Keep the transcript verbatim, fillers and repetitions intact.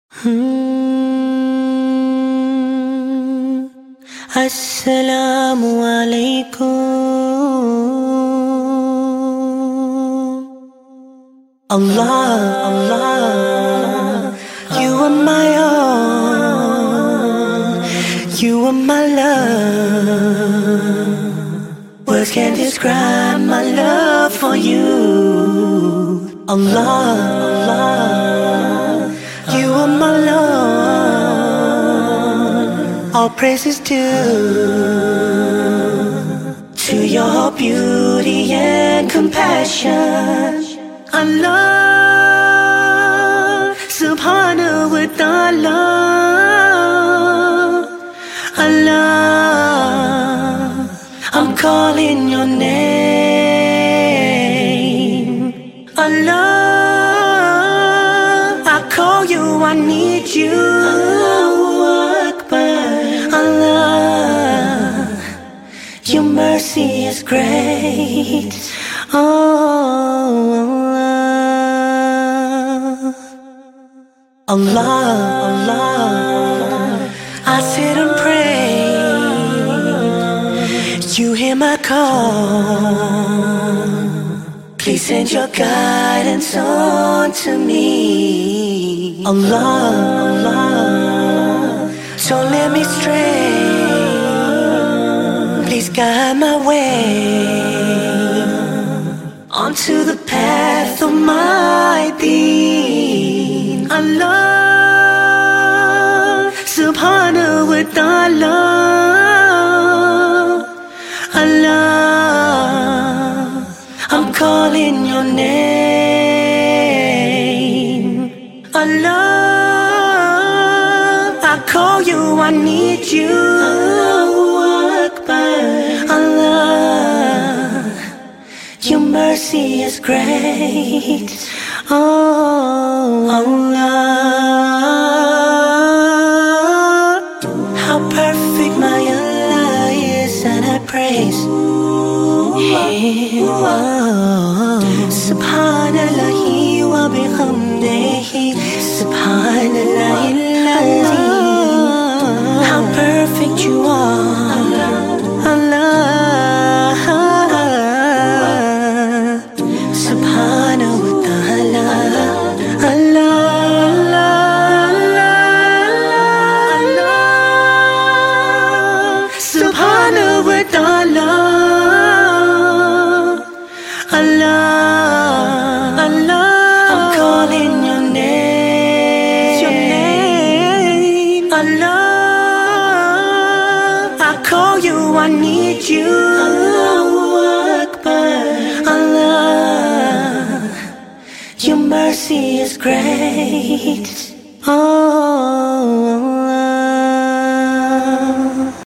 Hmm. Assalamu alaikum. Allah, Allah, you are my all, you are my love. Words can't describe my love for you. Allah, Allah, you are my Lord. All praises due to your beauty and compassion. Allah, subhanahu wa ta'ala. Allah, I'm calling your name. Allah, I call you, I need you. Allahu Akbar. Allah, your mercy is great. Oh, Allah, Allah, Allah, I sit and pray. You hear my call. Please send your guidance on to me. Allah, Allah, don't let me stray. Please guide my way onto the path of my deen. Allah, subhanahu wa ta'ala. Allah, I'm calling your name. Allah, I call you, I need you. Allahu Akbar. Allah, your mercy is great. Oh, Allah, how perfect my Allah is, and I praise Him. Subhanallahi wa bihamdihi. Subhanallahil azim. How perfect you are, Allah. Subhanahu wa ta'ala. Allah, Allah, subhanahu wa ta'ala. Allah, Allah, I'm calling your name. Your name. Allah, I call you, I need you. Allahu Akbar. Allah, your mercy is great.